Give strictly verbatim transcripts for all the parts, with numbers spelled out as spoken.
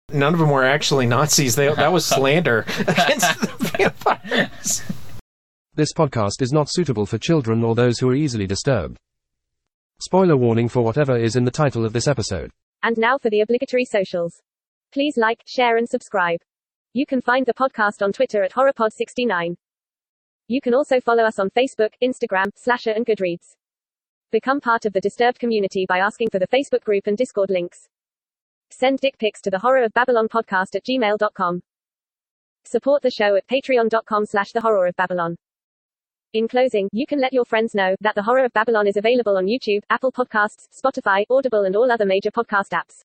None of them were actually Nazis. They, that was slander against the vampires. This podcast is not suitable for children or those who are easily disturbed. Spoiler warning for whatever is in the title of this episode. And now for the obligatory socials. Please like, share and subscribe. You can find the podcast on Twitter at HorrorPod sixty-nine. You can also follow us on Facebook, Instagram, Slasher and Goodreads. Become part of the Disturbed community by asking for the Facebook group and Discord links. Send dick pics to the Horror of Babylon podcast at gmail dot com. Support the show at patreon dot com slash the Horror of Babylon. In closing, you can let your friends know that the Horror of Babylon is available on YouTube, Apple Podcasts, Spotify, Audible and all other major podcast apps.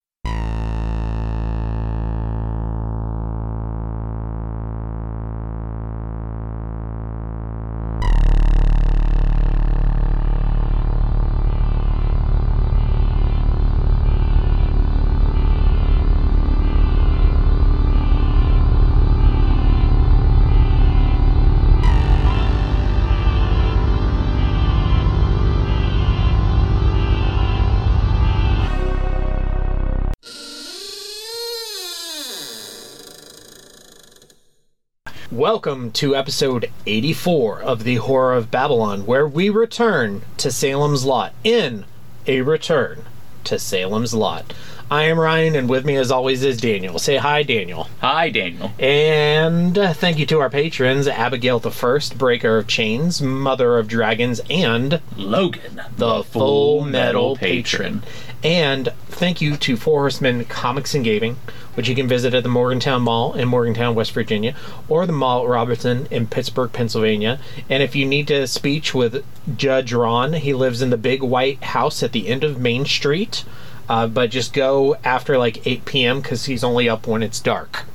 Welcome to episode eighty-four of the Horror of Babylon, where we return to Salem's Lot in a return to Salem's Lot. I am Ryan, and with me as always is Daniel. Say hi, Daniel. Hi, Daniel. And uh, thank you to our patrons, Abigail the First, Breaker of Chains, Mother of Dragons, and Logan, the, the Full Metal, Metal patron. patron. And thank you to Four Horsemen Comics and Gaming, which you can visit at the Morgantown Mall in Morgantown, West Virginia, or the Mall at Robertson in Pittsburgh, Pennsylvania. And if you need to speech with Judge Ron, he lives in the big white house at the end of Main Street. Uh, but just go after like eight p.m. because he's only up when it's dark.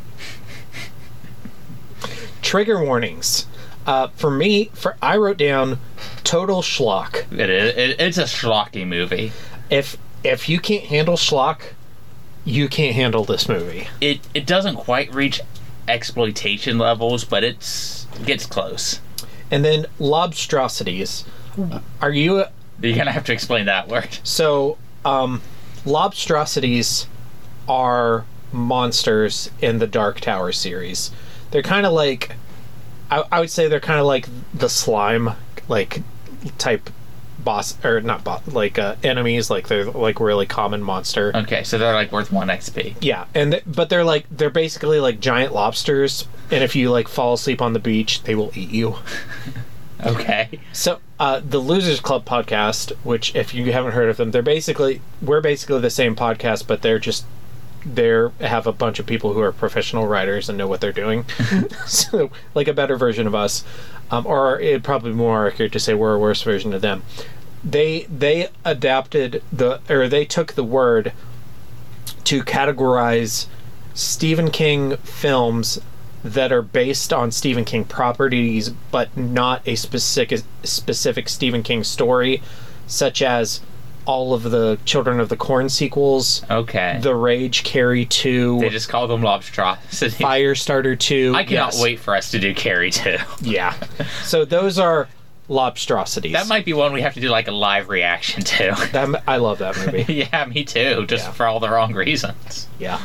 Trigger warnings. Uh, for me, for I wrote down total schlock. It is. It, it's a schlocky movie. If if you can't handle schlock, you can't handle this movie. It it doesn't quite reach exploitation levels, but it's it gets close. And then lobstrosities. Are you? A, You're gonna have to explain that word. So, um, lobstrosities are monsters in the Dark Tower series. They're kind of like, I, I would say they're kind of like the slime, like type boss, or not boss, like uh, enemies. Like they're like really common monster. Okay, so they're like worth one X P. Yeah, and th- but they're like they're basically like giant lobsters, and if you like fall asleep on the beach, they will eat you. Okay. So, uh, the Losers Club podcast, which if you haven't heard of them, they're basically, we're basically the same podcast, but they're just, they have a bunch of people who are professional writers and know what they're doing. So, like a better version of us. Um, or it'd probably be more accurate to say we're a worse version of them. They, they adapted the, or they took the word to categorize Stephen King films that are based on Stephen King properties, but not a specific specific Stephen King story, such as all of the Children of the Corn sequels. Okay. The Rage, Carrie two. They just call them lobstrosities. Firestarter two. I cannot yes. wait for us to do Carrie two. Yeah. So those are lobstrosities. That might be one we have to do like a live reaction to. That, I love that movie. Yeah, me too. Just yeah. for all the wrong reasons. Yeah.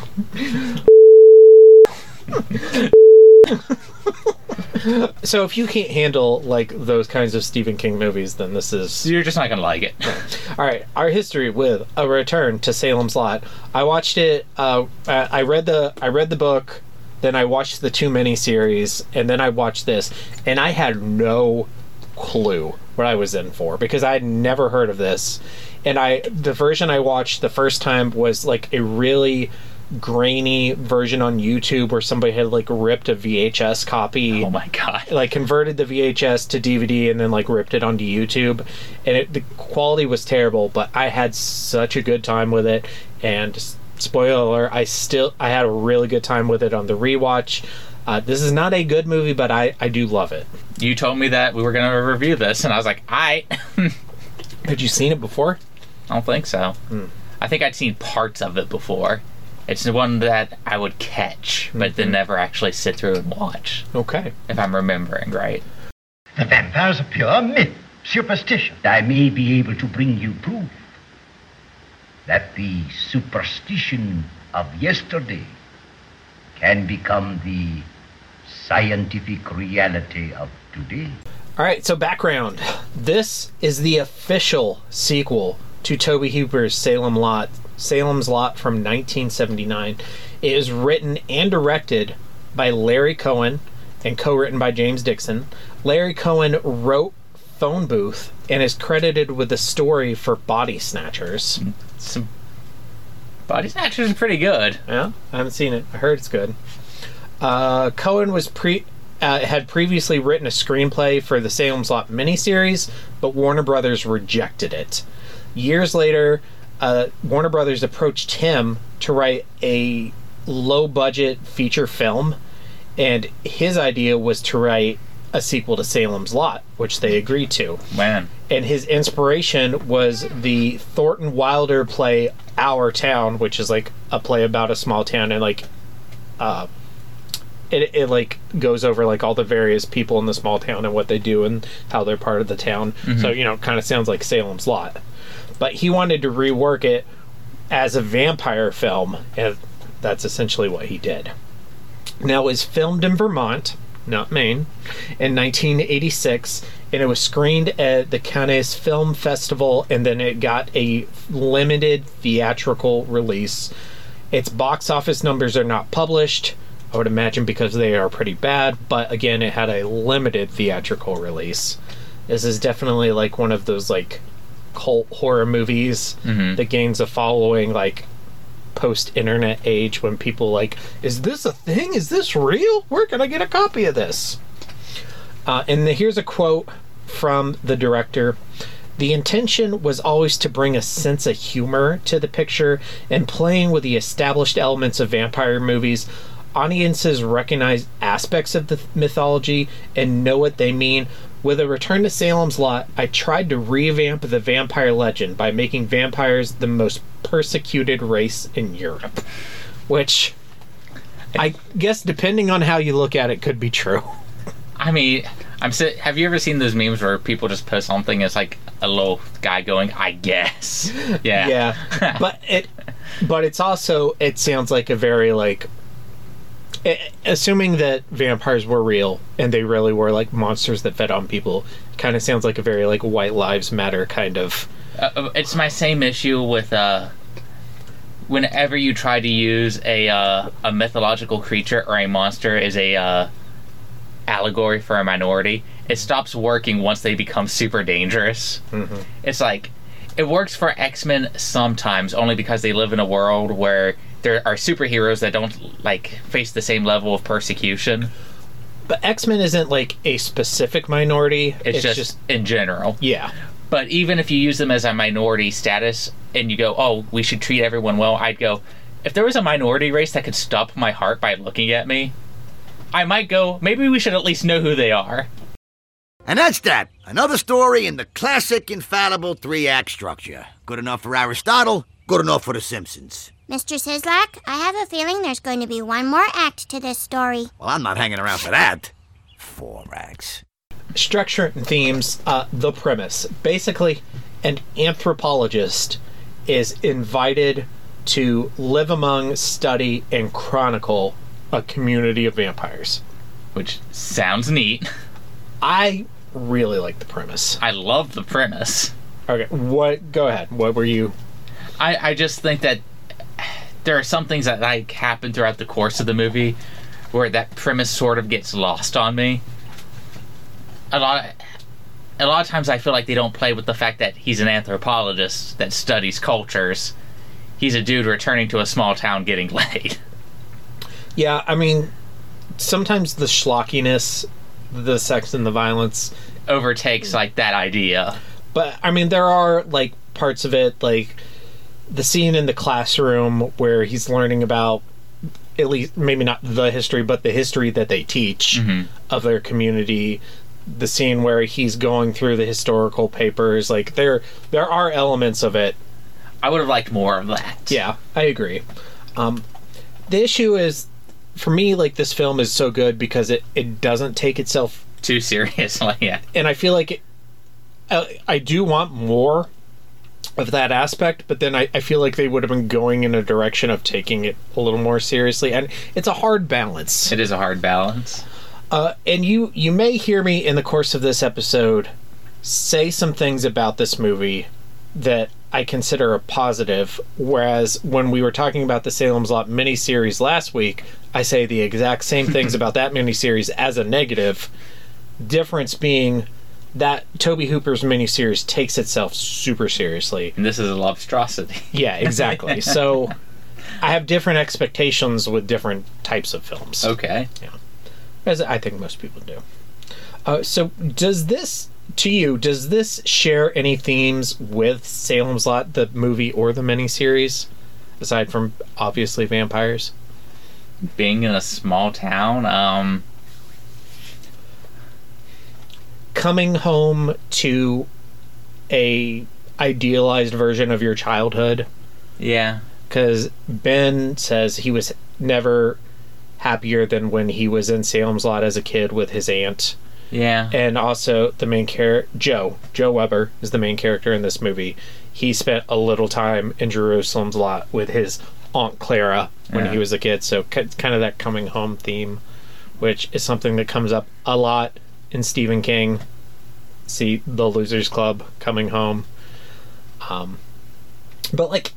So if you can't handle like those kinds of Stephen King movies, then this is, you're just not gonna like it. All right, our history with A Return to Salem's Lot. I watched it. Uh, I read the I read the book, then I watched the two miniseries, and then I watched this, and I had no clue what I was in for because I had never heard of this. And I the version I watched the first time was like a really grainy version on YouTube where somebody had like ripped a V H S copy. Oh my god. Like converted the V H S to D V D and then like ripped it onto YouTube, and it, the quality was terrible, but I had such a good time with it. And spoiler alert, I still I had a really good time with it on the rewatch. Uh, this is not a good movie, but I, I do love it. You told me that we were going to review this, and I was like, I. Had you seen it before? I don't think so. Hmm. I think I'd seen parts of it before. It's the one that I would catch, but mm-hmm. then never actually sit through and watch. Okay. If I'm remembering right. The vampire's a pure myth, superstition. I may be able to bring you proof that the superstition of yesterday can become the scientific reality of today. All right, so background. This is the official sequel to Tobe Hooper's Salem Lot, Salem's Lot from nineteen seventy-nine. It is written and directed by Larry Cohen and co-written by James Dixon. Larry Cohen wrote Phone Booth and is credited with the story for Body Snatchers. Some Body Snatchers is pretty good. Yeah, I haven't seen it. I heard it's good. Uh, Cohen was pre uh, had previously written a screenplay for the Salem's Lot miniseries, but Warner Brothers rejected it. Years later, uh, Warner Brothers approached him to write a low-budget feature film, and his idea was to write a sequel to Salem's Lot, which they agreed to. Man. And his inspiration was the Thornton Wilder play Our Town, which is like a play about a small town, and like uh it, it like goes over like all the various people in the small town and what they do and how they're part of the town. Mm-hmm. So, you know, it kind of sounds like Salem's Lot. But he wanted to rework it as a vampire film, and that's essentially what he did. Now, it was filmed in Vermont, not Maine, in nineteen eighty-six, and it was screened at the Cannes Film Festival, and then it got a limited theatrical release. Its box office numbers are not published, I would imagine because they are pretty bad, but again, it had a limited theatrical release. This is definitely like one of those like cult horror movies mm-hmm. that gains a following like post-internet age when people like, is this a thing? Is this real? Where can I get a copy of this? Uh, and the, here's a quote from the director. The intention was always to bring a sense of humor to the picture, and playing with the established elements of vampire movies, audiences recognize aspects of the mythology and know what they mean. With a return to Salem's Lot, I tried to revamp the vampire legend by making vampires the most persecuted race in Europe. Which, I guess depending on how you look at it, could be true. I mean, I'm si- have you ever seen those memes where people just post something as like a little guy going, I guess? Yeah. Yeah. but it but it's also, it sounds like a very like, assuming that vampires were real and they really were like monsters that fed on people, kind of sounds like a very like White Lives Matter kind of. Uh, it's my same issue with uh, whenever you try to use a uh, a mythological creature or a monster as a uh, allegory for a minority, it stops working once they become super dangerous. Mm-hmm. It's like it works for X-Men sometimes, only because they live in a world where there are superheroes that don't like face the same level of persecution. But X-Men isn't like a specific minority. It's, it's just, just in general. Yeah. But even if you use them as a minority status and you go, oh, we should treat everyone well, I'd go, if there was a minority race that could stop my heart by looking at me, I might go, maybe we should at least know who they are. And that's that. Another story in the classic, infallible three-act structure. Good enough for Aristotle, good enough for The Simpsons. Mister Sislak, I have a feeling there's going to be one more act to this story. Well, I'm not hanging around for that. Four acts. Structure and themes, uh, the premise. Basically, an anthropologist is invited to live among, study, and chronicle a community of vampires. Which sounds neat. I really like the premise. I love the premise. Okay, what? Go ahead. What were you... I, I just think that there are some things that like happen throughout the course of the movie where that premise sort of gets lost on me. A lot of, a lot of times I feel like they don't play with the fact that he's an anthropologist that studies cultures. He's a dude returning to a small town getting laid. Yeah, I mean, sometimes the schlockiness, the sex and the violence overtakes like that idea. But I mean, there are like parts of it, like the scene in the classroom where he's learning about, at least maybe not the history, but the history that they teach mm-hmm. of their community. The scene where he's going through the historical papers, like there there are elements of it. I would have liked more of that. Yeah, I agree. Um, the issue is, for me, like this film is so good because it, it doesn't take itself too seriously. Yeah, and I feel like it, I, I do want more. of that aspect, but then I, I feel like they would have been going in a direction of taking it a little more seriously, and it's a hard balance. It is a hard balance. Uh, and you, you may hear me in the course of this episode say some things about this movie that I consider a positive, whereas when we were talking about the Salem's Lot miniseries last week, I say the exact same things about that miniseries as a negative. Difference being that Tobe Hooper's miniseries takes itself super seriously. And this is a lobstrosity. Yeah, exactly. So I have different expectations with different types of films. Okay. Yeah. As I think most people do. Uh, so does this, to you, does this share any themes with Salem's Lot, the movie or the miniseries, aside from obviously vampires? Being in a small town, um... coming home to a idealized version of your childhood. Yeah. Because Ben says he was never happier than when he was in Salem's Lot as a kid with his aunt. Yeah. And also the main character, Joe, Joe Weber is the main character in this movie. He spent a little time in Jerusalem's Lot with his Aunt Clara when Yeah. he was a kid. So it's kind of that coming home theme, which is something that comes up a lot in Stephen King. See The Losers Club, Coming Home. Um, but like,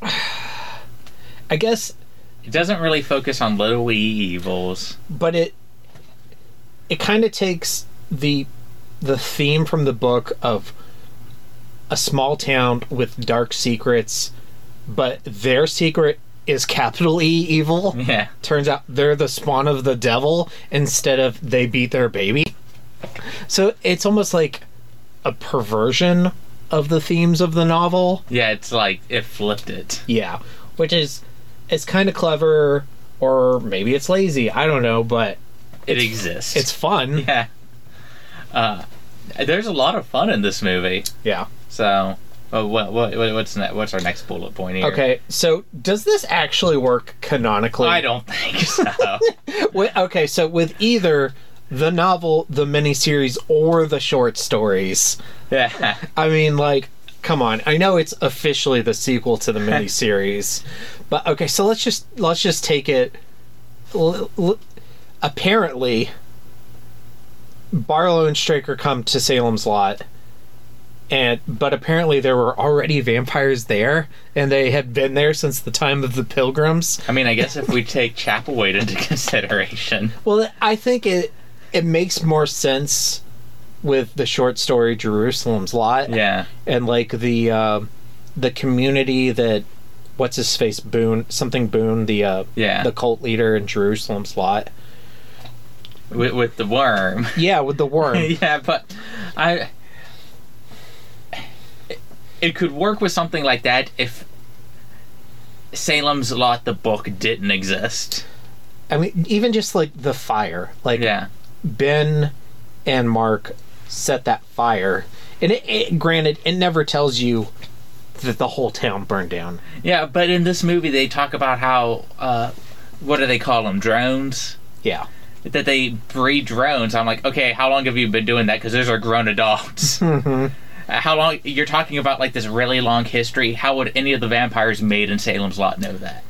I guess It doesn't really focus on little wee evils. but it it kind of takes the the theme from the book of a small town with dark secrets, but their secret is capital E evil. Yeah. Turns out they're the spawn of the devil instead of they beat their baby. So it's almost like a perversion of the themes of the novel. Yeah, it's like it flipped it. Yeah, which is it's kind of clever, or maybe it's lazy. I don't know, but It exists. it's fun. Yeah. Uh, there's a lot of fun in this movie. Yeah. So, oh, what, what, what's ne- what's our next bullet point here? Okay, so does this actually work canonically? I don't think so. Wi- okay, so with either the novel, the miniseries, or the short stories, Yeah. I mean, like, come on. I know it's officially the sequel to the miniseries, but okay, so let's just let's just take it. L- l- apparently, Barlow and Straker come to Salem's Lot, and but apparently there were already vampires there, and they had been there since the time of the Pilgrims. I mean, I guess if we take Chapelwaite into consideration. Well, I think it it makes more sense with the short story Jerusalem's Lot. Yeah. And like the uh, the community that what's his face Boone something Boone the uh, Yeah. the cult leader in Jerusalem's Lot. With, with the worm. Yeah, with the worm. Yeah, but I. It, it could work with something like that if Salem's Lot, the book, didn't exist. I mean, even just like the fire, like Yeah. Ben and Mark set that fire, and it, it granted it never tells you that the whole town burned down. Yeah, but in this movie they talk about how, uh, what do they call them, drones? Yeah. That they breed drones. I'm like, okay, how long have you been doing that? Because those are grown adults. Mm-hmm. How long? You're talking about like this really long history. How would any of the vampires made in Salem's Lot know that?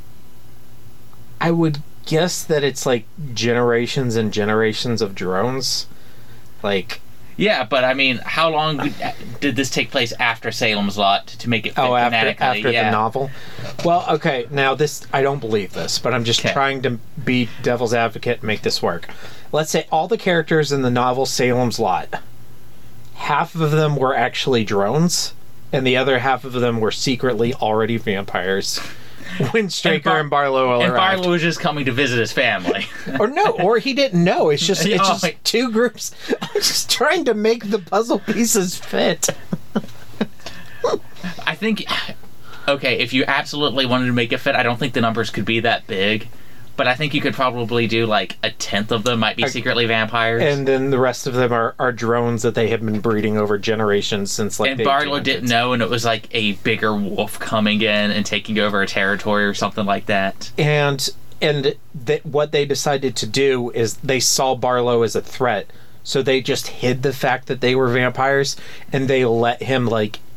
I would guess that it's like generations and generations of drones. Like, Yeah, but I mean, how long did this take place after Salem's Lot to make it fit oh, after canonically? after Yeah. the novel. Well, okay, now this I don't believe this, but I'm just Okay. trying to be devil's advocate and make this work. Let's say all the characters in the novel Salem's Lot, half of them were actually drones, and the other half of them were secretly already vampires. When Straker Bar- and, Barlow And arrived. Barlow was just coming to visit his family. Or no, or he didn't know. It's just it's Oh, just like- two groups. I'm just trying to make the puzzle pieces fit. I think, okay, if you absolutely wanted to make it fit, I don't think the numbers could be that big. But I think you could probably do like a tenth of them might be secretly vampires. And then the rest of them are, are drones that they have been breeding over generations since like and the Barlow eighteen hundreds. didn't know, and it was like a bigger wolf coming in and taking over a territory or something like that. And and that what they decided to do is they saw Barlow as a threat, so they just hid the fact that they were vampires, and they let him like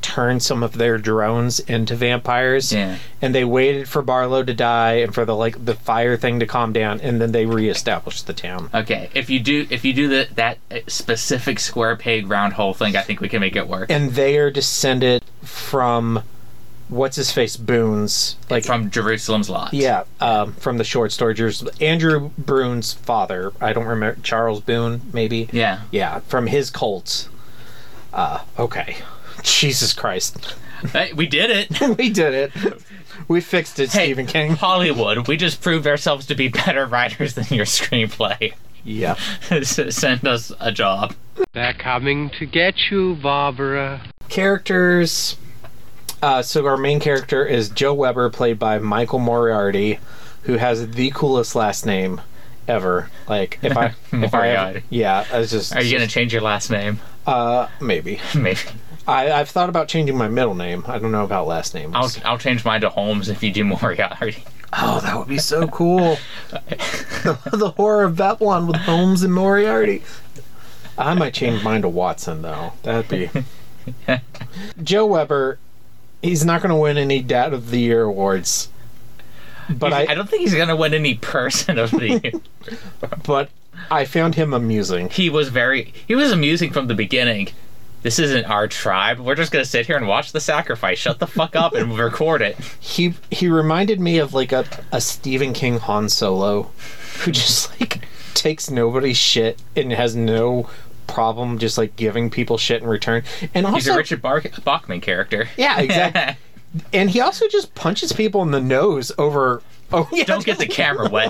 turn some of their drones into vampires. Yeah. And they waited for Barlow to die and for the like the fire thing to calm down, and then they reestablished the town. Okay, if you do if you do the, that specific square peg round hole thing, I think we can make it work. And they are descended from what's his face Boone's, like from Jerusalem's Lot. Yeah, um, from the short story Jerusalem. Andrew Boone's father. I don't remember, Charles Boone, maybe. Yeah, yeah, from his cults. Uh, okay, Jesus Christ, hey, we did it. we did it. We fixed it, hey, Stephen King. Hollywood, we just proved ourselves to be better writers than your screenplay. Yeah, send us a job. They're coming to get you, Barbara. Characters. Uh, so our main character is Joe Weber, played by Michael Moriarty, who has the coolest last name ever. Like, if I, if I, ever, yeah, I was just. Are you gonna change your last name? Uh, maybe. Maybe. I, I've thought about changing my middle name. I don't know about last names. I'll I'll change mine to Holmes if you do Moriarty. Oh, that would be so cool. The Horror of Babylon with Holmes and Moriarty. I might change mine to Watson, though. That'd be. Joe Weber. He's not going to win any Dad of the Year awards. But I, I don't think he's going to win any Person of the Year. But I found him amusing. He was very... He was amusing from the beginning. This isn't our tribe. We're just going to sit here and watch the sacrifice. Shut the fuck up and record it. He he reminded me of like a, a Stephen King Han Solo who just like takes nobody's shit and has no problem just like giving people shit in return. And also, he's a Richard Bar- Bachman character. Yeah, exactly. And he also just punches people in the nose over. Oh, yeah, don't get the camera wet.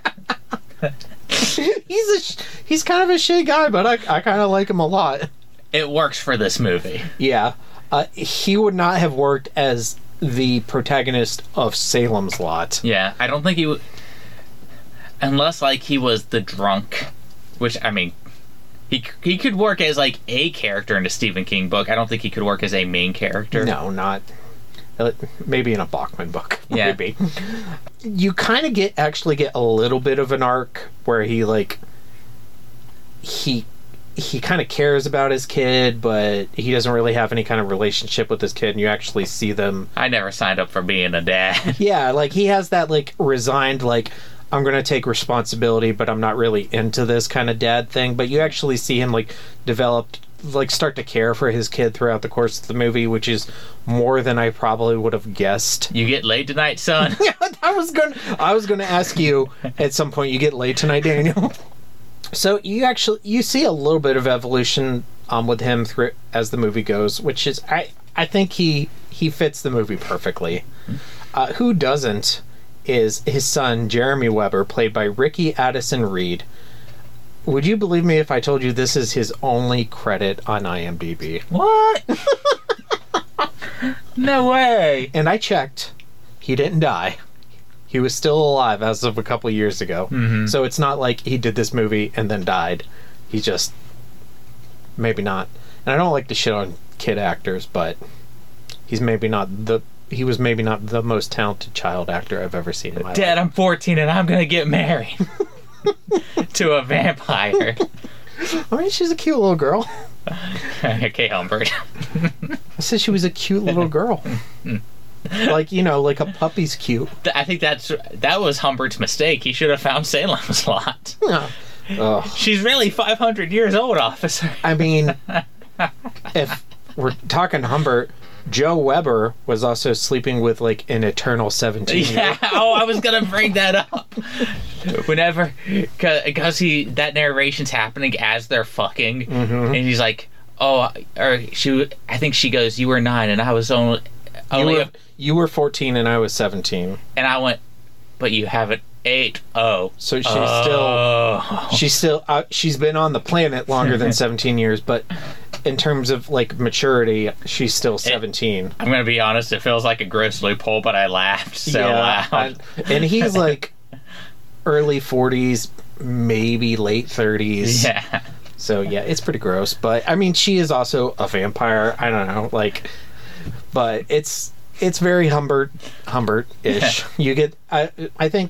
he's a he's kind of a shitty guy, but I I kind of like him a lot. It works for this movie. Yeah, uh, he would not have worked as the protagonist of Salem's Lot. Yeah, I don't think he would, unless like he was the drunk, which I mean. He he could work as, like, a character in a Stephen King book. I don't think he could work as a main character. No, not... Maybe in a Bachman book. Yeah. Maybe. You kind of get, actually get a little bit of an arc where he, like... He he kind of cares about his kid, but he doesn't really have any kind of relationship with his kid, and you actually see them... I never signed up for being a dad. Yeah, like, he has that, like, resigned, like... I'm going to take responsibility, but I'm not really into this kind of dad thing. But you actually see him, like, develop, like, start to care for his kid throughout the course of the movie, which is more than I probably would have guessed. You get laid tonight, son? Yeah, I was going I was going to ask you at some point, you get laid tonight, Daniel? So you actually, you see a little bit of evolution um, with him through as the movie goes, which is, I, I think he, he fits the movie perfectly. Uh, who doesn't? Is his son, Jeremy Weber, played by Ricky Addison Reed. Would you believe me if I told you this is his only credit on IMDb? What? No way. And I checked. He didn't die. He was still alive as of a couple years ago. Mm-hmm. So it's not like he did this movie and then died. He just... Maybe not. And I don't like to shit on kid actors, but he's maybe not the... He was maybe not the most talented child actor I've ever seen in my Dad, life. I'm fourteen and I'm gonna get married to a vampire. I mean, she's a cute little girl. Okay, Humbert. I said she was a cute little girl. Like, you know, like a puppy's cute. I think that's that was Humbert's mistake. He should have found Salem's Lot. Yeah. Ugh. She's really five hundred years old, officer. I mean, if we're talking Humbert, Joe Weber was also sleeping with, like, an eternal seventeen. Yeah, oh, I was gonna bring that up. Whenever, because he that narration's happening as they're fucking, mm-hmm. and he's like, "Oh," or she, I think she goes, "You were nine, and I was only, only." You were, a, you were fourteen, and I was seventeen. And I went, "But you haven't ate." Oh, so she's oh. still, she's still, uh, she's been on the planet longer than seventeen years, but. In terms of, like, maturity, she's still seventeen. It, I'm going to be honest, it feels like a gross loophole, but I laughed so yeah, loud. I, and he's, like, early forties, maybe late thirties. Yeah. So, yeah, it's pretty gross. But, I mean, she is also a vampire. I don't know, like... But it's it's very Humbert, Humbert-ish. You get... I, I think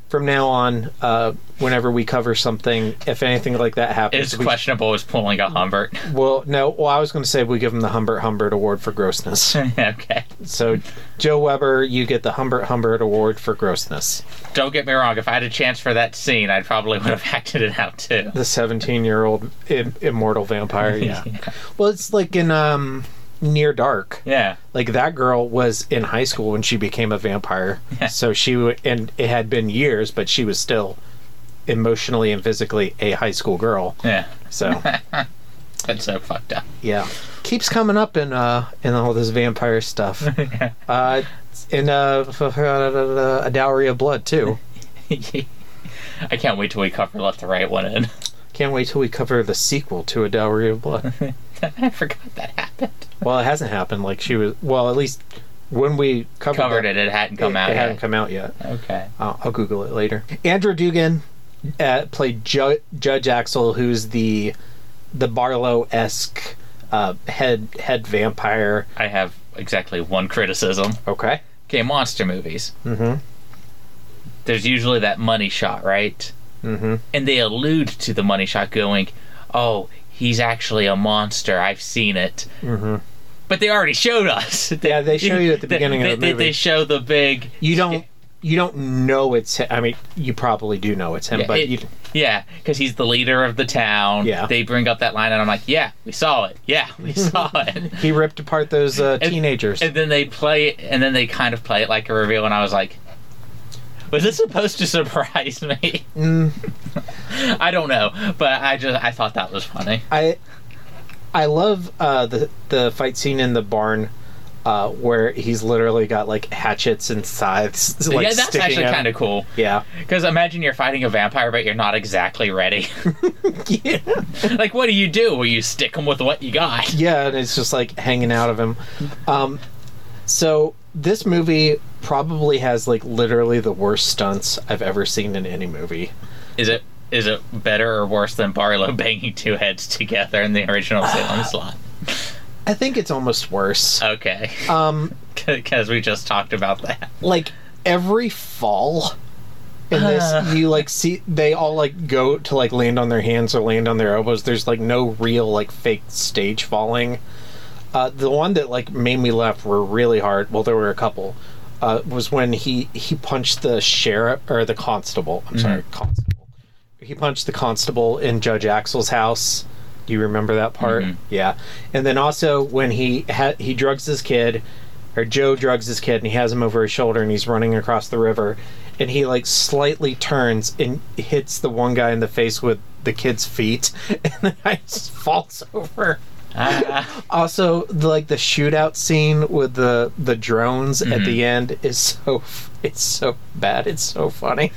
from now on, uh, whenever we cover something, if anything like that happens... It's we, questionable as pulling a Humbert. Well, no, well, I was going to say we give him the Humbert Humbert Award for grossness. Okay. So, Joe Weber, you get the Humbert Humbert Award for grossness. Don't get me wrong, if I had a chance for that scene, I probably would have acted it out too. The seventeen-year-old Im- immortal vampire, yeah. Yeah. Well, it's like in um, Near Dark. Yeah. Like, that girl was in high school when she became a vampire. Yeah. So she, w- and it had been years, but she was still emotionally and physically a high school girl. Yeah. So, That's so fucked up. yeah. Keeps coming up in uh in all this vampire stuff. uh, in uh, A Dowry of Blood, too. I can't wait till we cover Let the Right One In. Can't wait till we cover the sequel to A Dowry of Blood. I forgot that happened. Well, it hasn't happened. Like, she was... Well, at least when we covered, Covered that, it, it hadn't come it, out it yet. hadn't come out yet. Okay. Uh, I'll Google it later. Andrew Dugan uh, played Ju- Judge Axel, who's the the Barlow-esque uh, head head vampire. I have exactly one criticism. Okay. Okay, monster movies. Mm-hmm. There's usually that money shot, right? Mm-hmm. And they allude to the money shot going, oh, he's actually a monster. I've seen it. Mm-hmm. But they already showed us. Yeah, they show you at the They- beginning they, of the they- movie. They show the big... You don't you don't know it's him. I mean, you probably do know it's him, Yeah, but it- you, Yeah, because he's the leader of the town. Yeah. They bring up that line, and I'm like, yeah, we saw it. Yeah, we saw it. he ripped apart those uh, And- teenagers. And then they play it, and then they kind of play it like a reveal, and I was like, was this supposed to surprise me? mm, I don't know, but I just I thought that was funny. I I love uh, the the fight scene in the barn. Uh, where he's literally got like hatchets and scythes. Like, yeah, that's sticking actually out. kind of cool. Yeah. Because imagine you're fighting a vampire, but you're not exactly ready. Yeah. Like, what do you do? Well, you stick him with what you got. Yeah, and it's just like hanging out of him. Um, so this movie probably has like literally the worst stunts I've ever seen in any movie. Is it is it better or worse than Barlow banging two heads together in the original Salem slot? I think it's almost worse. Okay. Um, Because we just talked about that. like every fall in this, you like see they all like go to like land on their hands or land on their elbows. There's like no real like fake stage falling. Uh, the one that like made me laugh were really hard. Well, there were a couple. Uh, was when he he punched the sheriff or the constable. I'm sorry, constable. He punched the constable in Judge Axel's house. Do you remember that part? Mhm. Yeah. And then also when he ha- he drugs his kid, or Joe drugs his kid, and he has him over his shoulder, and he's running across the river, and he like slightly turns and hits the one guy in the face with the kid's feet, and the guy just falls over. Ah. Also, the, like the shootout scene with the the drones at Mhm. the end is so it's so bad. It's so funny.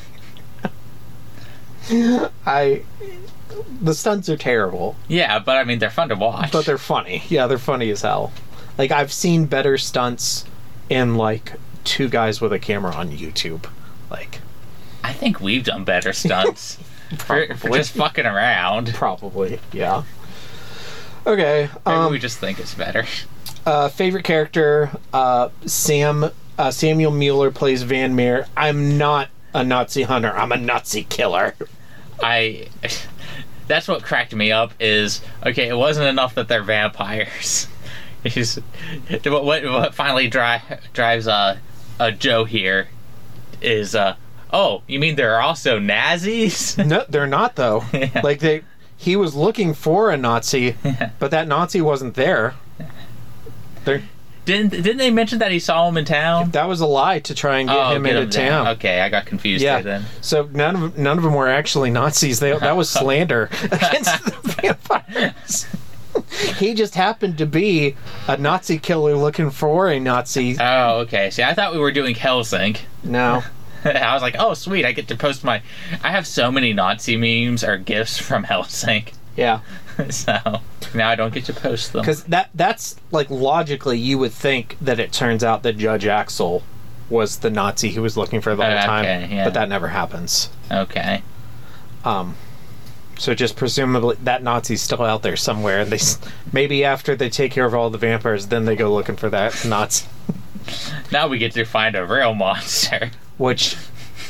I the stunts are terrible, Yeah, but I mean, they're fun to watch. but they're funny. Yeah, they're funny as hell. Like I've seen better stunts in like two guys with a camera on YouTube. Like I think we've done better stunts. for, for Probably. just fucking around. probably, yeah. Okay. Maybe Um, we just think it's better. Uh, favorite character, uh, Sam uh, Samuel Mueller plays Van Meer. I'm not a Nazi hunter. I'm a Nazi killer. I... That's what cracked me up is, okay, it wasn't enough that they're vampires. He's, what, what, what finally dri- drives uh, uh, Joe here is, uh, oh, you mean there are also Nazis? No, they're not though. Yeah. Like they, he was looking for a Nazi, but that Nazi wasn't there. They're, Didn't didn't they mention that he saw him in town? that was a lie to try and get oh, him get into him down. town. Okay, I got confused Yeah. there then. So none of none of them were actually Nazis. They that was slander against the vampires. He just happened to be a Nazi killer looking for a Nazi. Oh, okay. See, I thought we were doing Hellsink. No. I was like, oh, sweet, I get to post my... I have so many Nazi memes or GIFs from Hellsink. Yeah. So, now I don't get to post them. Because that that's like logically you would think that it turns out that Judge Axel was the Nazi he was looking for the whole Okay, time, yeah. but that never happens. Okay. Um, so just presumably that Nazi's still out there somewhere, and they s- maybe after they take care of all the vampires, then they go looking for that Nazi. Now we get to find a real monster. Which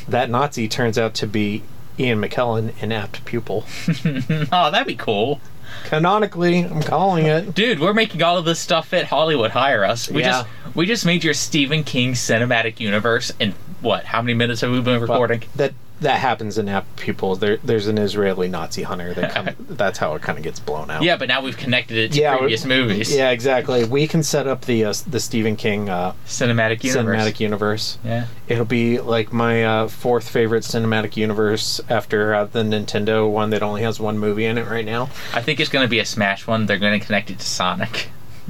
that Nazi turns out to be Ian McKellen, an apt pupil. Oh, that'd be cool. Canonically, I'm calling it. Dude, we're making all of this stuff fit. Hollywood, hire us. We Yeah. just we just made your Stephen King cinematic universe in what? How many minutes have we been recording? Well, that that happens in apt pupils. There, there's an Israeli Nazi hunter that come. That's how it kind of gets blown out. Yeah, but now we've connected it to Yeah, previous we- movies. Yeah, exactly. We can set up the uh, the Stephen King uh, Cinematic universe. cinematic universe. Yeah. It'll be like my uh, fourth favorite cinematic universe after uh, the Nintendo one that only has one movie in it right now. I think it's going to be a Smash one. They're going to connect it to Sonic.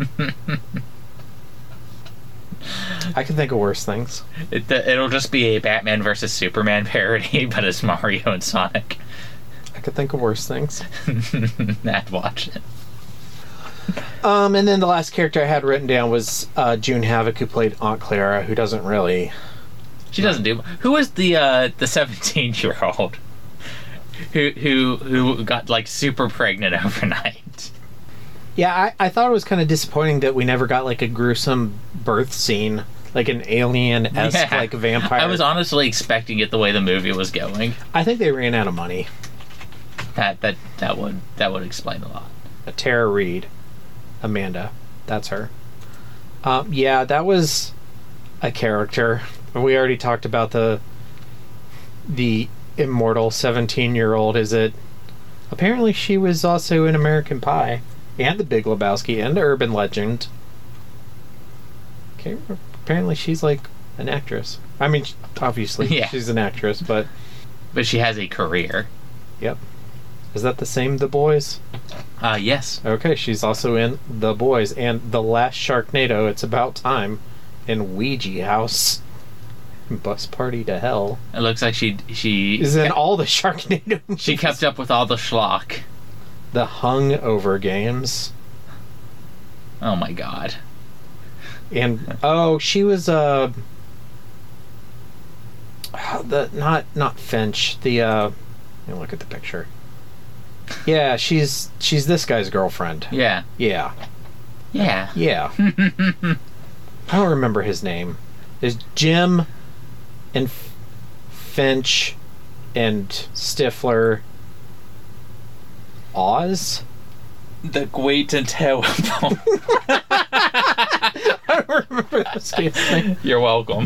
I can think of worse things. It, it'll just be a Batman versus Superman parody, but it's Mario and Sonic. I could think of worse things. I'd watch it. Um, and then the last character I had written down was uh, June Havoc, who played Aunt Clara, who doesn't really... She doesn't do... Who is the uh, the seventeen-year-old who, who, who got, like, super pregnant overnight? Yeah, I, I thought it was kind of disappointing that we never got, like, a gruesome birth scene, like an alien-esque, Yeah. like, vampire. I was honestly expecting it the way the movie was going. I think they ran out of money. That that that would that would explain a lot. Uh, Tara Reid. Amanda. That's her. Um, yeah, that was a character. We already talked about the the immortal seventeen-year-old. Is it... Apparently she was also in American Pie, and The Big Lebowski, and Urban Legend. Okay, apparently she's like an actress. I mean, obviously Yeah. she's an actress, but... But she has a career. Yep. Is that the same The Boys? Uh, yes. Okay, she's also in The Boys and The Last Sharknado, It's About Time, and Ouija House, Bus Party to Hell. It looks like she she Is in all the Sharknado movies. she kept up with all the schlock. The Hungover Games. Oh my god. And, oh, she was, uh... The, not, not Finch, the, uh... Let me look at the picture. Yeah, she's she's this guy's girlfriend. Yeah. Yeah. Yeah. Yeah. I don't remember his name. There's Jim and F- Finch and Stifler. Oz? The Great and Terrible. I don't remember this guy's name. You're welcome.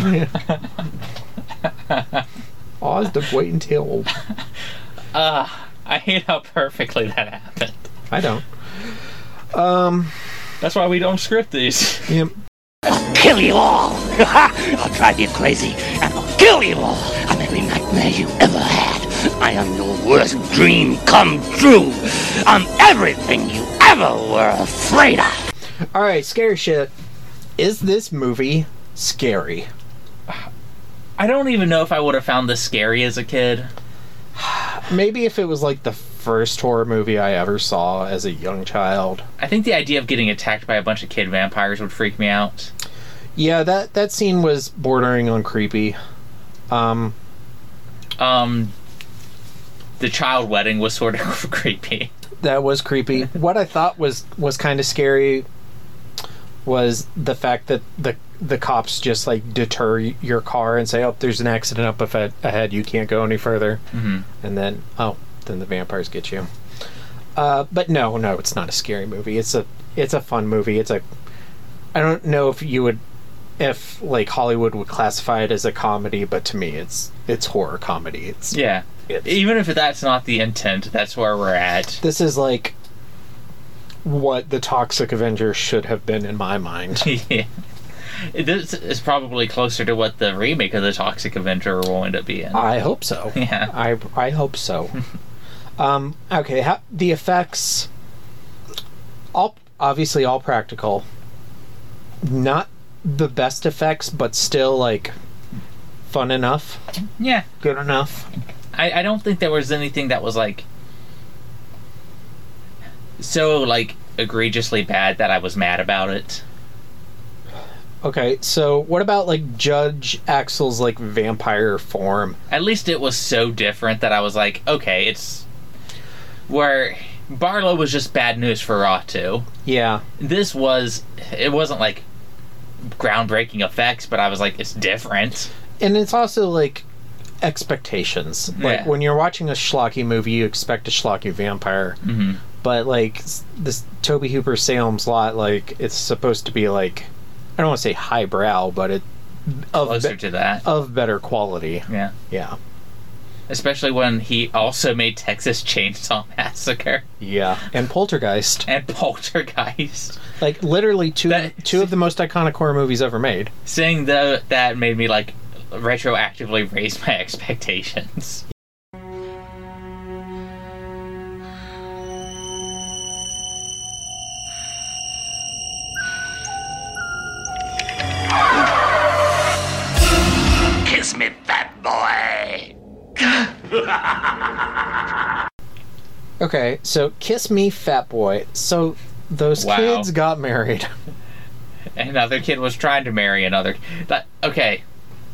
Oz the Great and Terrible. Uh, I hate how perfectly that happened. I don't. Um, That's why we don't script these. yeah. Kill you all! I'll drive you crazy, and I'll kill you all on every nightmare you ever had. I am your worst dream come true. I'm everything you ever were afraid of. Alright, scary shit. Is this movie scary? I don't even know if I would have found this scary as a kid. Maybe if it was like the first horror movie I ever saw as a young child. I think the idea of getting attacked by a bunch of kid vampires would freak me out. Yeah, that, that scene was bordering on creepy. Um, Um, the child wedding was sort of creepy. that was creepy. What I thought was, was kind of scary was the fact that the the cops just like deter your car and say, oh, there's an accident up ahead, ahead you can't go any further. Mm-hmm. And then, oh, then the vampires get you. Uh, but no, no, it's not a scary movie. It's a it's a fun movie. It's a... I don't know if you would... If, like, Hollywood would classify it as a comedy, but to me, it's it's horror comedy. It's Yeah. It's, Even if that's not the intent, that's where we're at. this is, like, what the Toxic Avenger should have been in my mind. Yeah. This is probably closer to what the remake of the Toxic Avenger will end up being. I hope so. Yeah. I, I hope so. um, okay, how, the effects... all obviously all practical. Not the best effects, but still, like, fun enough. Yeah. Good enough. I, I don't think there was anything that was, like, so, like, egregiously bad that I was mad about it. Okay, so what about, like, Judge Axel's, like, vampire form? At least it was so different that I was like, okay, it's... Where Barlow was just bad news for Raw two. Yeah. This was... It wasn't, like, groundbreaking effects, but I was like, it's different. And it's also, like, expectations. Like Yeah. when you're watching a schlocky movie, you expect a schlocky vampire. Mm-hmm. But like s- this Toby Hooper Salem's Lot, like it's supposed to be like, I don't want to say highbrow, but it of Closer be- to that. of better quality. Yeah. Yeah. Especially when he also made Texas Chainsaw Massacre Yeah. And Poltergeist. and Poltergeist. Like literally two That- two of the most iconic horror movies ever made. Seeing the, that made me like retroactively raise my expectations. Kiss me, fat boy. Okay, so Kiss Me Fat Boy. So those Wow. kids got married. Another kid was trying to marry another. That okay.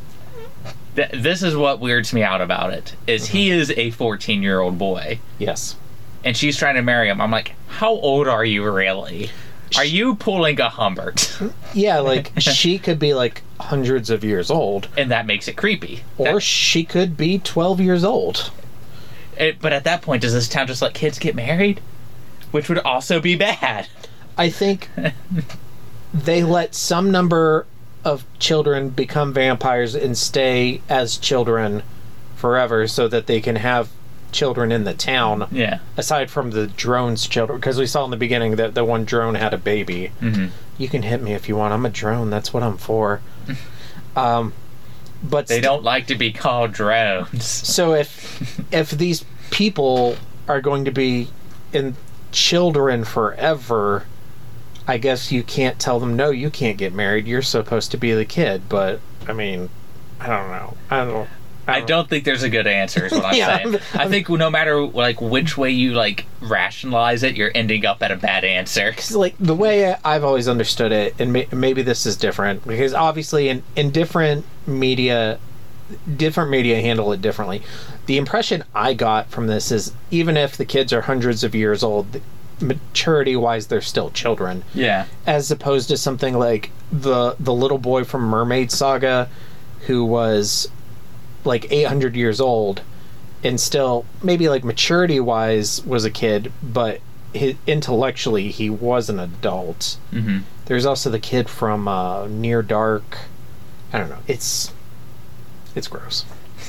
Th- this is what weirds me out about it. Is he is a fourteen-year-old boy, Yes. and she's trying to marry him. I'm like, how old are you really? Are you pulling a Humbert? Yeah, like she could be like hundreds of years old, And that makes it creepy. or That- she could be twelve years old. it, but at that point, does this town just let kids get married? Which would also be bad. I think they let some number of children become vampires and stay as children forever so that they can have children in the town, Yeah. aside from the drone's children. Because we saw in the beginning that the one drone had a baby. Mm-hmm. You can hit me if you want. I'm a drone. That's what I'm for. um, but They st- don't like to be called drones. So if if these people are going to be in children forever, I guess you can't tell them, no, you can't get married. You're supposed to be the kid. But I mean, I don't know. I don't. I don't think there's a good answer, is what I'm Yeah, saying. I'm- I think no matter like which way you like rationalize it, you're ending up at a bad answer. 'Cause, like the way I've always understood it, and may, maybe this is different because obviously in in different media, different media handle it differently. The impression I got from this is even if the kids are hundreds of years old, maturity wise they're still children, Yeah. as opposed to something like the the little boy from Mermaid Saga who was like eight hundred years old and still maybe like maturity wise was a kid, but he, intellectually he was an adult. Mm-hmm. There's also the kid from uh, Near Dark. I don't know. It's it's gross.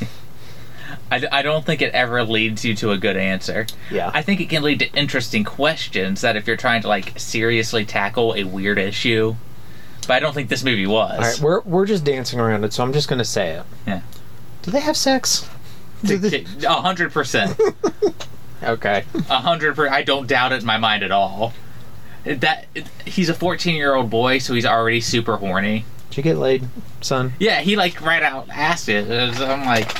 I, I don't think it ever leads you to a good answer. Yeah. I think it can lead to interesting questions that if you're trying to like seriously tackle a weird issue. But I don't think this movie was. All right, we're we're just dancing around it, so I'm just gonna say it. Yeah. Do they have sex? Do they- A hundred percent. Okay. A hundred percent. I don't doubt it in my mind at all. That he's a fourteen-year-old boy, so he's already super horny. Did you get laid, son? Yeah, he like right out asked it. It was- I'm like,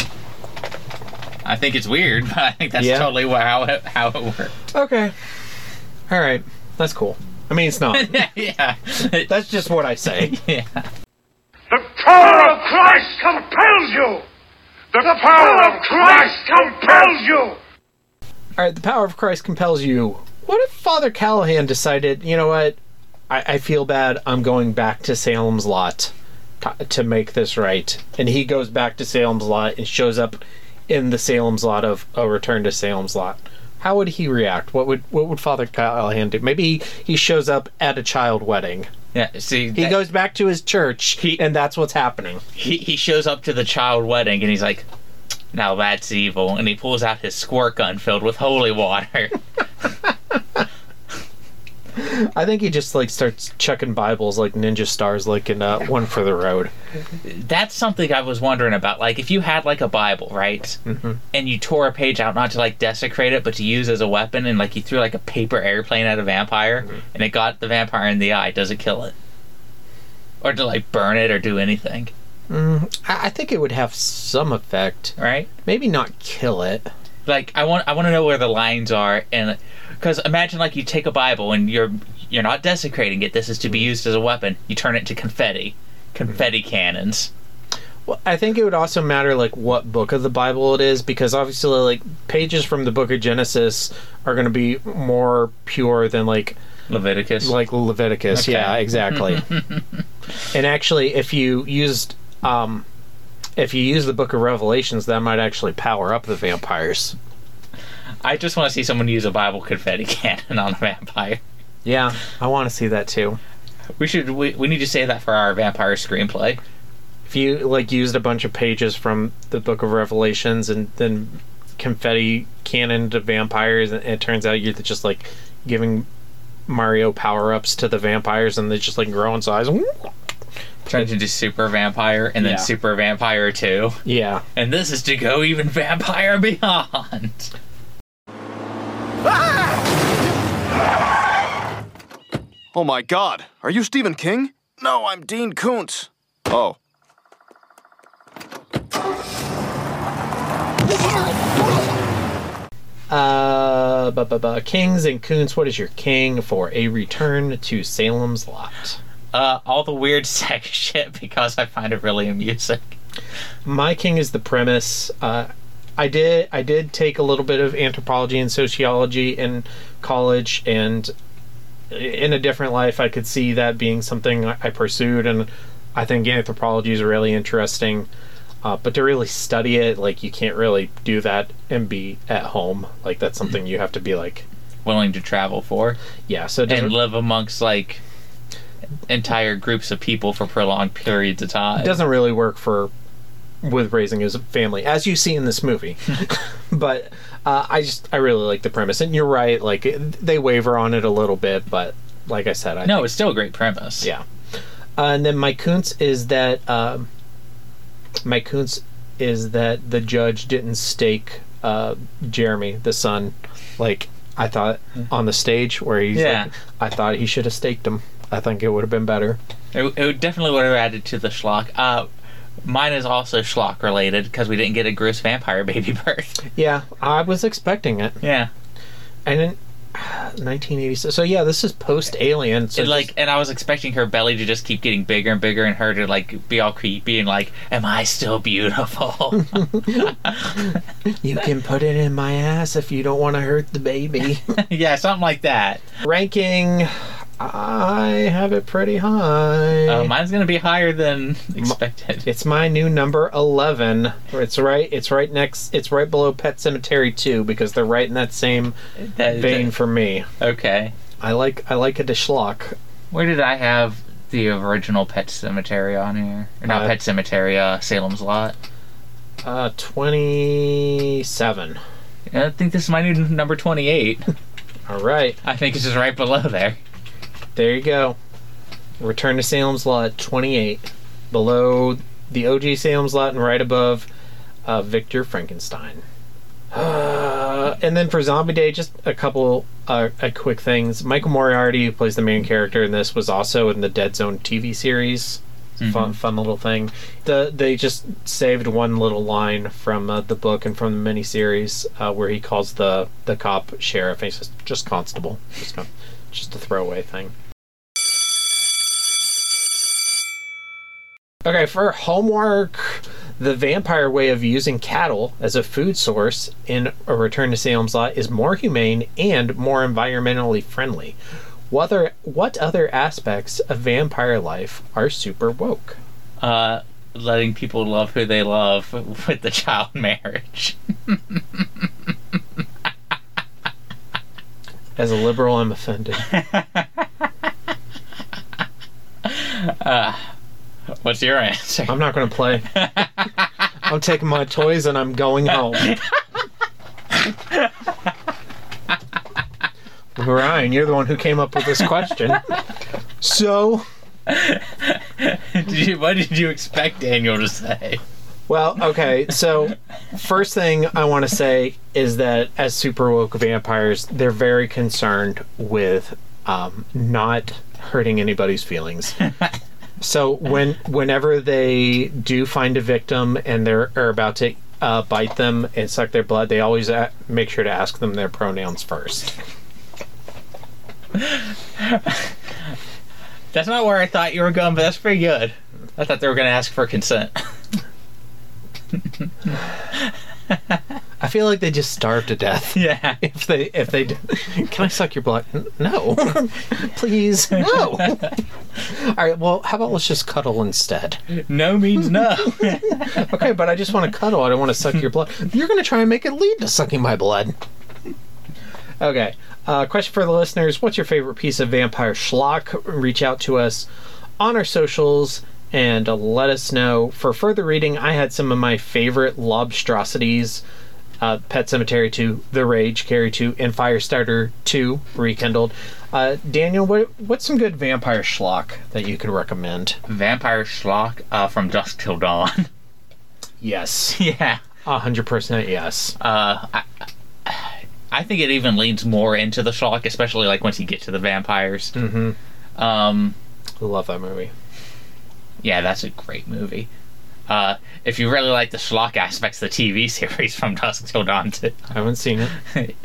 I think it's weird, but I think that's Yeah. totally wha- how it, how it worked. Okay. All right. That's cool. I mean, it's not. Yeah. That's just what I say. Yeah. The power of Christ compels you! The power of Christ compels you! All right, the power of Christ compels you. What if Father Callahan decided, you know what, I, I feel bad, I'm going back to Salem's Lot to, to make this right. And he goes back to Salem's Lot and shows up in the Salem's Lot of A Return to Salem's Lot. How would he react? What would what would Father Callahan do? Maybe he, he shows up at a child wedding. Yeah, see, He that- goes back to his church, He- and that's what's happening. he he shows up to the child wedding and he's like, now that's evil, and he pulls out his squirt gun filled with holy water. I think he just like starts chucking Bibles like ninja stars, like in uh, One for the Road. That's something I was wondering about. Like, if you had like a Bible, right, Mm-hmm. and you tore a page out not to like desecrate it, but to use as a weapon, and like you threw like a paper airplane at a vampire, Mm-hmm. and it got the vampire in the eye, does it kill it? Or to like burn it or do anything, Mm, I I think it would have some effect. right? Maybe not kill it. Like, I want I want to know where the lines are, and because imagine like you take a Bible and you're you're not desecrating it. This is to be used as a weapon. You turn it to confetti, confetti cannons. Well, I think it would also matter like what book of the Bible it is, because obviously like pages from the book of Genesis are going to be more pure than like Leviticus. like Leviticus. Okay. Yeah, exactly. And actually, if you used um, if you use the Book of Revelations, that might actually power up the vampires. I just want to see someone use a Bible confetti cannon on a vampire. Yeah, I want to see that too. We should. We, we need to say that for our vampire screenplay. If you like used a bunch of pages from the Book of Revelations and then confetti cannon to vampires, and it turns out you're just like giving Mario power-ups to the vampires, and they just like grow in size. Turns into Super Vampire, and then Yeah. Super Vampire two. Yeah. And this is to go even Vampire Beyond. Oh my god, are you Stephen King? No, I'm Dean Koontz. Oh. Uh, bu- bu- bu- Kings and Koontz, what is your king for A Return to Salem's Lot? Uh, all the weird sex shit because I find it really amusing. My king is the premise. Uh, I did I did take a little bit of anthropology and sociology in college, and in a different life I could see that being something I pursued, and I think anthropology is really interesting. Uh, but to really study it, like, you can't really do that and be at home. Like, that's something you have to be, like... willing to travel for. Yeah, so... It and live amongst, like, entire groups of people for prolonged periods of time. It doesn't really work for... with raising his family, as you see in this movie. But uh, I just... I really like the premise. And you're right, like, it, they waver on it a little bit, but like I said... I no, think, it's still a great premise. Yeah. Uh, and then my Koontz is that... Um, My Koontz is that the judge didn't stake uh, Jeremy, the son, like I thought on the stage where he's Yeah. like, I thought he should have staked him. I think it would have been better. It, it definitely would have added to the schlock. Uh, mine is also schlock related because we didn't get a gross vampire baby birth. Yeah, I was expecting it. Yeah. And in nineteen eighty-six. So yeah, this is post Alien. So It, like, and I was expecting her belly to just keep getting bigger and bigger, and her to like be all creepy and like, "Am I still beautiful?" You can put it in my ass if you don't want to hurt the baby. Yeah, something like that. Ranking, I have it pretty high. Uh, mine's gonna be higher than expected. It's my new number eleven. It's right. It's right next. It's right below Pet Cemetery two because they're right in that same That- vein that- for me. Okay. I like. I like a schlock. Where did I have the original Pet Cemetery on here? Or not Uh, Pet Cemetery, uh, Salem's Lot. Uh, twenty-seven. I think this is my new number twenty-eight. All right. I think it's just right below there. There you go. Return to Salem's Lot, twenty-eight. Below the O G Salem's Lot and right above uh, Victor Frankenstein. Uh, and then for Zombie Day, just a couple uh, uh, quick things. Michael Moriarty, who plays the main character in this, was also in the Dead Zone T V series. It's a fun, Mhm. fun little thing. The, they just saved one little line from uh, the book and from the miniseries uh, where he calls the, the cop sheriff, and he says, just constable. Just, con- just a throwaway thing. Okay, for homework, the vampire way of using cattle as a food source in A Return to Salem's Lot is more humane and more environmentally friendly. What other, what other aspects of vampire life are super woke? Uh, letting people love who they love with the child marriage. As a liberal, I'm offended. uh, what's your answer? I'm not going to play. I'm taking my toys and I'm going home. Ryan, you're the one who came up with this question. So, did you, what did you expect Daniel to say? well, okay, so first thing I want to say is that as super woke vampires, they're very concerned with um, not hurting anybody's feelings. So when whenever they do find a victim and they're are about to uh, bite them and suck their blood, they always a- make sure to ask them their pronouns first. That's not where I thought you were going, but that's pretty good. I thought they were going to ask for consent. I feel like they just starve to death. Yeah. If they, if they, do. Can I suck your blood? N- No, please, no. All right. Well, how about let's just cuddle instead? No means no. Okay, but I just want to cuddle. I don't want to suck your blood. You're going to try and make it lead to sucking my blood. Okay. Uh, question for the listeners: what's your favorite piece of vampire schlock? Reach out to us on our socials and uh, let us know. For further reading, I had some of my favorite lobstrosities. Uh, Pet Sematary two, The Rage, Carrie two, and Firestarter two, Rekindled. Uh, Daniel, what what's some good vampire schlock that you could recommend? Vampire schlock uh, from Dusk Till Dawn. Yes. Yeah. one hundred percent yes. Uh, I, I think it even leans more into the schlock, especially like once you get to the vampires. Mm-hmm. Um, I love that movie. Yeah, that's a great movie. Uh, if you really like the schlock aspects of the T V series from Dusk Till Dawn too. I haven't seen it. I've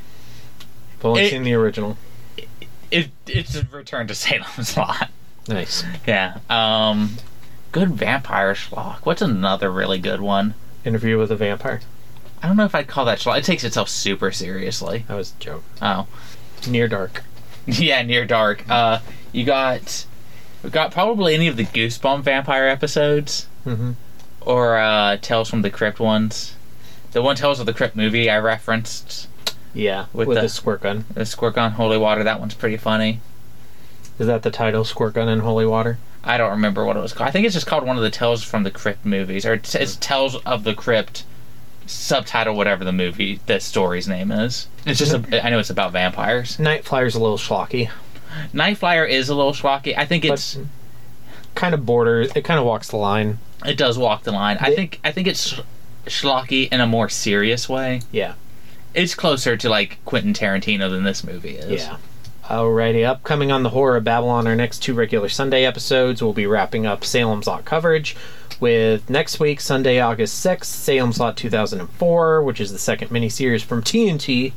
only It- seen the original. It it's a return to Salem's Lot. Nice. Yeah. Um, good vampire schlock. What's another really good one? Interview with a Vampire. I don't know if I'd call that schlock. It takes itself super seriously. That was a joke. Oh. Near Dark. Yeah, Near Dark. Uh, you got we got probably any of the Goosebump vampire episodes, Mm-hmm. or uh, Tales from the Crypt ones. The one Tales of the Crypt movie I referenced. Yeah, With with, the- the squirt gun. The Squirt Gun Holy Water. That one's pretty funny. Is that the title, Squirt Gun and Holy Water? I don't remember what it was called. I think it's just called one of the Tales from the Crypt movies, or it's, it's Tales of the Crypt. Subtitle whatever the movie, the story's name is. It's just a, I know it's about vampires. Night Flyer's a little schlocky. Night Flyer is a little schlocky. I think it's kind of border. It kind of walks the line. It does walk the line. I think I think it's schlocky in a more serious way. Yeah. It's closer to like Quentin Tarantino than this movie is. Yeah. Alrighty, upcoming on the Horror of Babylon, our next two regular Sunday episodes, we'll be wrapping up Salem's Lot coverage with next week, Sunday, August sixth, Salem's Lot two thousand four, which is the second miniseries from T N T.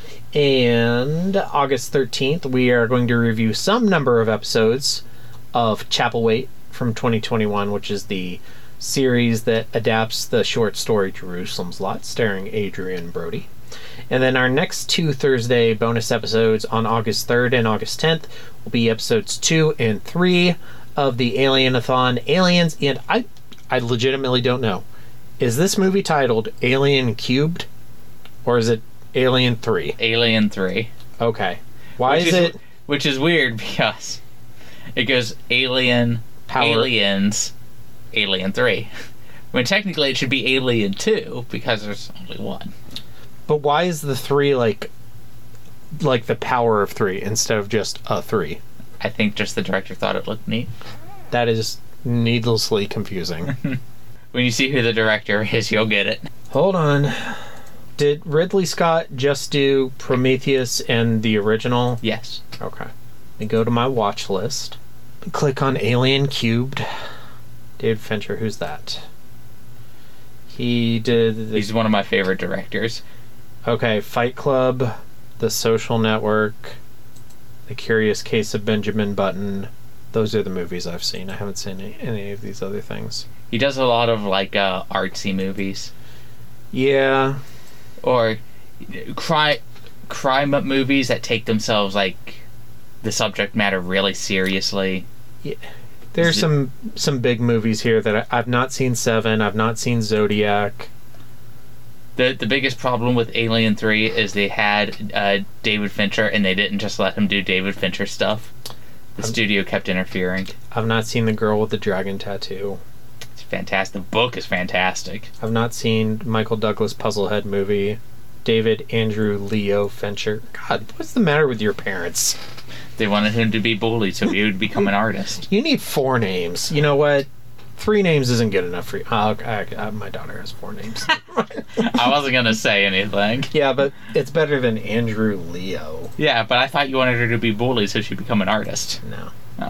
And August thirteenth, we are going to review some number of episodes of Chapelwaite from twenty twenty-one, which is the series that adapts the short story Jerusalem's Lot, starring Adrian Brody. And then our next two Thursday bonus episodes on August third and August tenth will be episodes two and three of the Alienathon Aliens. And I, I legitimately don't know. Is this movie titled Alien Cubed? Or is it Alien three? Alien three. Okay. Why which is, is it... Which is weird because it goes Alien, Power. Aliens, Alien three. When technically it should be Alien two because there's only one. But why is the three like like the power of three instead of just a three? I think just the director thought it looked neat. That is needlessly confusing. When you see who the director is, you'll get it. Hold on. Did Ridley Scott just do Prometheus and the original? Yes. Okay. Let me go to my watch list. Click on Alien Cubed. David Fincher, who's that? He did... The... He's one of my favorite directors. Okay, Fight Club, The Social Network, The Curious Case of Benjamin Button. Those are the movies I've seen. I haven't seen any, any of these other things. He does a lot of like uh, artsy movies. Yeah. Or crime crime movies that take themselves like the subject matter really seriously. Yeah. There's some some big movies here that I, I've not seen. Seven. I've not seen Zodiac. The the biggest problem with Alien three is they had uh, David Fincher and they didn't just let him do David Fincher stuff. The I'm, studio kept interfering. I've not seen The Girl with the Dragon Tattoo. It's fantastic. The book is fantastic. I've not seen Michael Douglas Puzzlehead movie. David Andrew Leo Fincher. God, what's the matter with your parents? They wanted him to be bullied so he would become an artist. You need four names. You know what? Three names isn't good enough for you. Oh, okay, I, I, my daughter has four names. I wasn't going to say anything. Yeah, but it's better than Andrew Leo. Yeah, but I thought you wanted her to be bullied so she'd become an artist. No. No.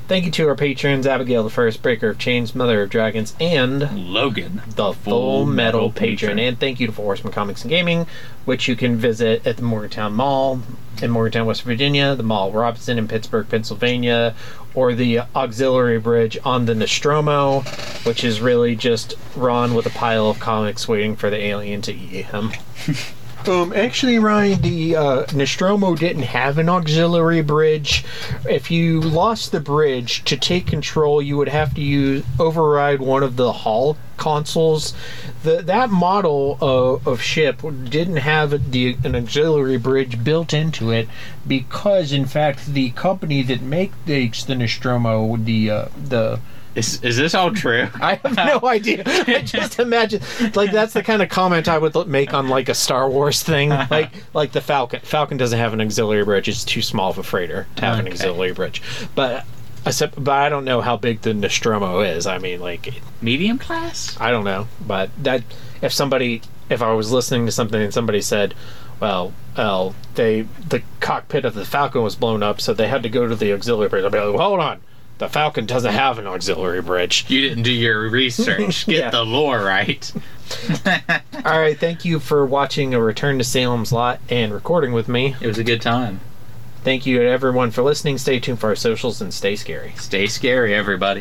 Thank you to our patrons, Abigail the First, Breaker of Chains, Mother of Dragons, and Logan, the Full Metal Patron. patron. And thank you to Four Horsemen Comics and Gaming, which you can visit at the Morgantown Mall in Morgantown, West Virginia, the Mall Robinson in Pittsburgh, Pennsylvania, or the Auxiliary Bridge on the Nostromo, which is really just Ron with a pile of comics waiting for the alien to eat him. Um, actually, Ryan, the uh, Nostromo didn't have an auxiliary bridge. If you lost the bridge, to take control, you would have to use override one of the hull consoles. The, that model of, of ship didn't have the, an auxiliary bridge built into it because, in fact, the company that makes the Nostromo, the uh, the Is, is this all true? I have no idea. I just imagine, like, that's the kind of comment I would make on, like, a Star Wars thing. Like, like the Falcon. Falcon doesn't have an auxiliary bridge. It's too small of a freighter to have okay. an auxiliary bridge. But, but I don't know how big the Nostromo is. I mean, like... Medium class? I don't know. But that, if somebody, if I was listening to something and somebody said, well, well, they, the cockpit of the Falcon was blown up, so they had to go to the auxiliary bridge. I'd be like, well, hold on. The Falcon doesn't have an auxiliary bridge. You didn't do your research. Get yeah. the lore right. All right, thank you for watching A Return to Salem's Lot and recording with me. It was a good time. Thank you to everyone for listening. Stay tuned for our socials and stay scary. Stay scary, everybody.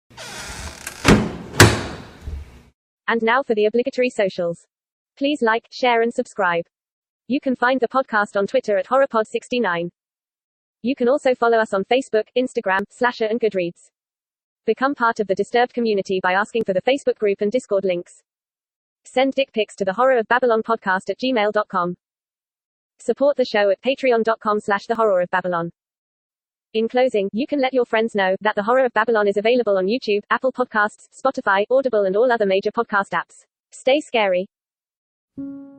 And now for the obligatory socials. Please like, share, and subscribe. You can find the podcast on Twitter at HorrorPod sixty-nine. You can also follow us on Facebook, Instagram, Slasher, and Goodreads. Become part of the Disturbed community by asking for the Facebook group and Discord links. Send dick pics to the Horror of Babylon podcast at gmail dot com. Support the show at patreon dot com slash the Horror of Babylon. In closing, you can let your friends know that the Horror of Babylon is available on YouTube, Apple Podcasts, Spotify, Audible, and all other major podcast apps. Stay scary.